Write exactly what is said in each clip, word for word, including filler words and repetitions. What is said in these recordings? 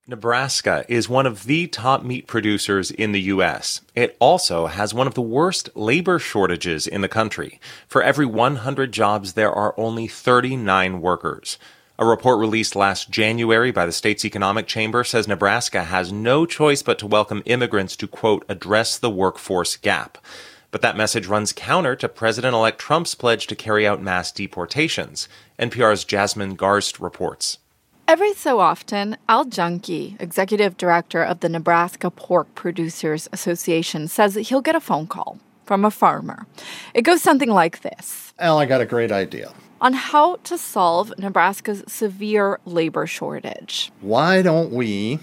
Nebraska is one of the top meat producers in the U S. It also has one of the worst labor shortages in the country. For every one hundred jobs, there are only thirty-nine workers. A report released last January by the state's economic chamber says Nebraska has no choice but to welcome immigrants to, quote, address the workforce gap. But that message runs counter to President-elect Trump's pledge to carry out mass deportations. N P R's Jasmine Garst reports. Every so often, Al Junkie, executive director of the Nebraska Pork Producers Association, says that he'll get a phone call from a farmer. It goes something like this. Al, I got a great idea. On how to solve Nebraska's severe labor shortage. Why don't we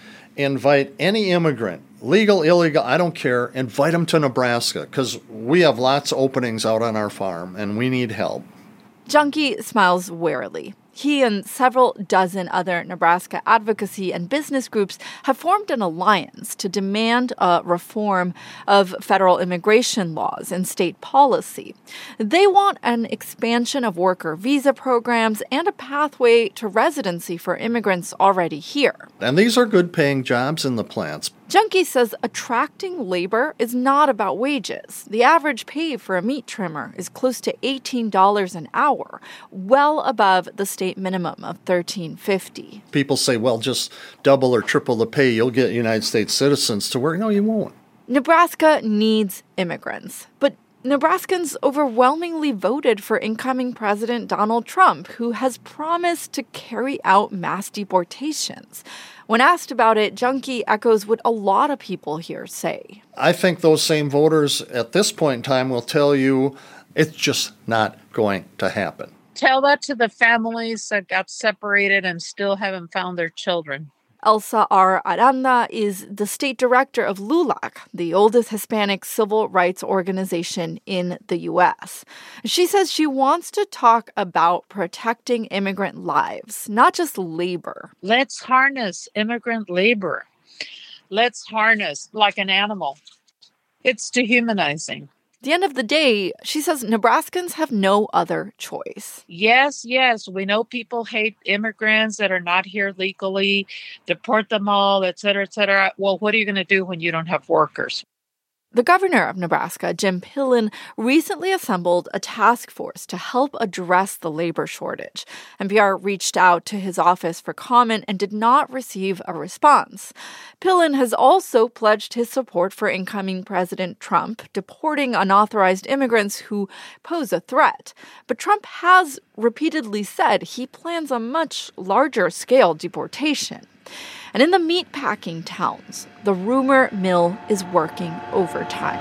invite any immigrant, legal, illegal, I don't care, invite them to Nebraska, because we have lots of openings out on our farm, and we need help. Junkie smiles warily. He and several dozen other Nebraska advocacy and business groups have formed an alliance to demand a reform of federal immigration laws and state policy. They want an expansion of worker visa programs and a pathway to residency for immigrants already here. And these are good-paying jobs in the plants. Junkie says attracting labor is not about wages. The average pay for a meat trimmer is close to eighteen dollars an hour, well above the state minimum of thirteen fifty. People say, well, just double or triple the pay, you'll get United States citizens to work. No, you won't. Nebraska needs immigrants, but Nebraskans overwhelmingly voted for incoming President Donald Trump, who has promised to carry out mass deportations. When asked about it, Junkie echoes what a lot of people here say. I think those same voters at this point in time will tell you it's just not going to happen. Tell that to the families that got separated and still haven't found their children. Elsa R. Aranda is the state director of LULAC, the oldest Hispanic civil rights organization in the U S. She says she wants to talk about protecting immigrant lives, not just labor. Let's harness immigrant labor. Let's harness like an animal. It's dehumanizing. At the end of the day, she says Nebraskans have no other choice. Yes, yes, we know people hate immigrants that are not here legally, deport them all, et cetera, et cetera. Well, what are you going to do when you don't have workers? The governor of Nebraska, Jim Pillen, recently assembled a task force to help address the labor shortage. N P R reached out to his office for comment and did not receive a response. Pillen has also pledged his support for incoming President Trump, deporting unauthorized immigrants who pose a threat. But Trump has repeatedly said he plans a much larger scale deportation. And in the meatpacking towns, the rumor mill is working overtime.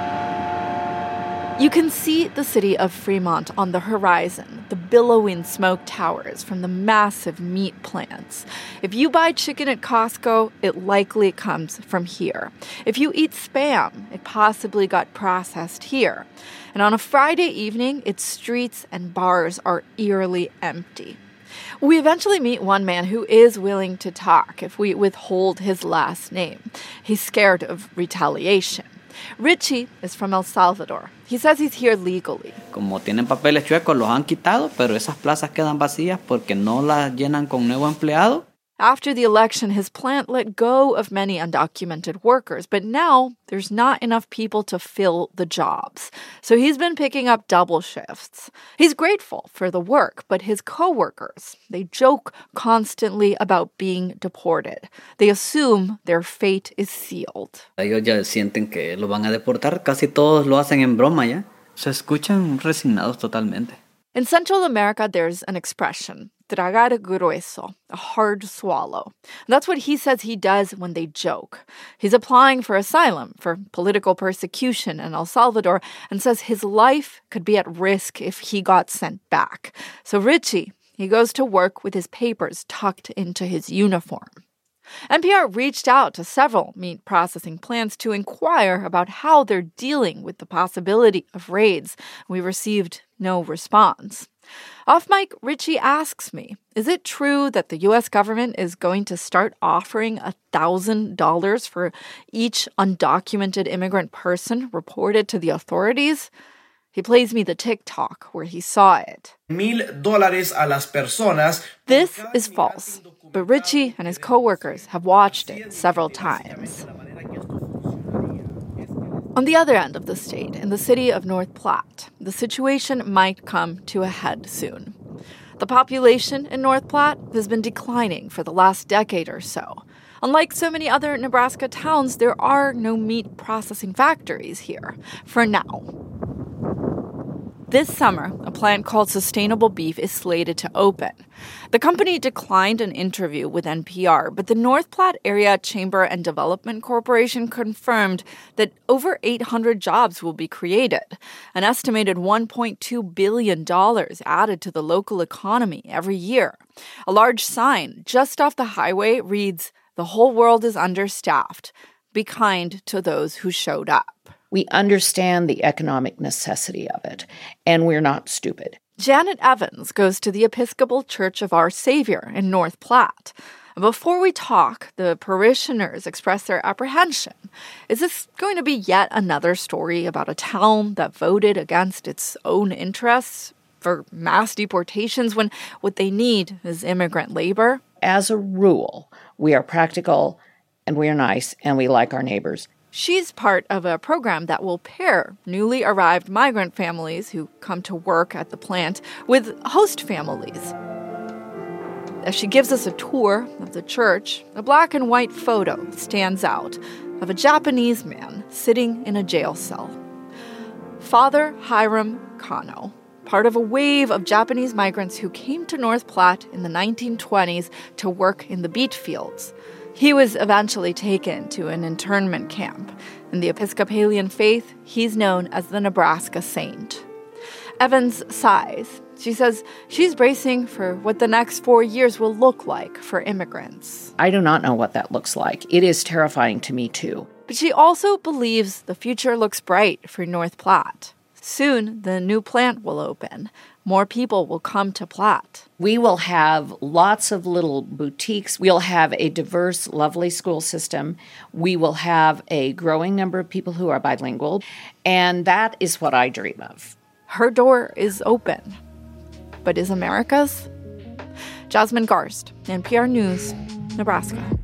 You can see the city of Fremont on the horizon, the billowing smoke towers from the massive meat plants. If you buy chicken at Costco, it likely comes from here. If you eat Spam, it possibly got processed here. And on a Friday evening, its streets and bars are eerily empty. We eventually meet one man who is willing to talk if we withhold his last name. He's scared of retaliation. Richie is from El Salvador. He says he's here legally. Como tienen papeles chuecos, los han quitado, pero esas plazas quedan vacías porque no las llenan con nuevo empleado. After the election, his plant let go of many undocumented workers, but now there's not enough people to fill the jobs. So he's been picking up double shifts. He's grateful for the work, but his coworkers, they joke constantly about being deported. They assume their fate is sealed. Ellos ya sienten que lo van a deportar. Casi todos lo hacen en broma ya. Se escuchan resignados totalmente. In Central America, there's an expression, tragar grueso, a hard swallow. That's what he says he does when they joke. He's applying for asylum for political persecution in El Salvador and says his life could be at risk if he got sent back. So Richie, he goes to work with his papers tucked into his uniform. N P R reached out to several meat processing plants to inquire about how they're dealing with the possibility of raids. We received no response. Off mic, Richie asks me, is it true that the U S government is going to start offering one thousand dollars for each undocumented immigrant person reported to the authorities? He plays me the TikTok where he saw it. Mil dólares a las personas. This is false. but Richie and his coworkers have watched it several times. On the other end of the state, in the city of North Platte, the situation might come to a head soon. The population in North Platte has been declining for the last decade or so. Unlike so many other Nebraska towns, there are no meat processing factories here, for now. This summer, a plant called Sustainable Beef is slated to open. The company declined an interview with N P R, but the North Platte Area Chamber and Development Corporation confirmed that over eight hundred jobs will be created, an estimated one point two billion dollars added to the local economy every year. A large sign just off the highway reads, "The whole world is understaffed. Be kind to those who showed up." We understand the economic necessity of it, and we're not stupid. Janet Evans goes to the Episcopal Church of Our Savior in North Platte. Before we talk, the parishioners express their apprehension. Is this going to be yet another story about a town that voted against its own interests for mass deportations when what they need is immigrant labor? As a rule, we are practical, and we are nice, and we like our neighbors. She's part of a program that will pair newly arrived migrant families who come to work at the plant with host families. As she gives us a tour of the church, a black and white photo stands out of a Japanese man sitting in a jail cell. Father Hiram Kano, part of a wave of Japanese migrants who came to North Platte in the nineteen twenties to work in the beet fields. He was eventually taken to an internment camp. In the Episcopalian faith, he's known as the Nebraska Saint. Evans sighs. She says she's bracing for what the next four years will look like for immigrants. I do not know what that looks like. It is terrifying to me, too. But she also believes the future looks bright for North Platte. Soon, the new plant will open. More people will come to Platte. We will have lots of little boutiques. We'll have a diverse, lovely school system. We will have a growing number of people who are bilingual. And that is what I dream of. Her door is open. But is America's? Jasmine Garst, N P R News, Nebraska.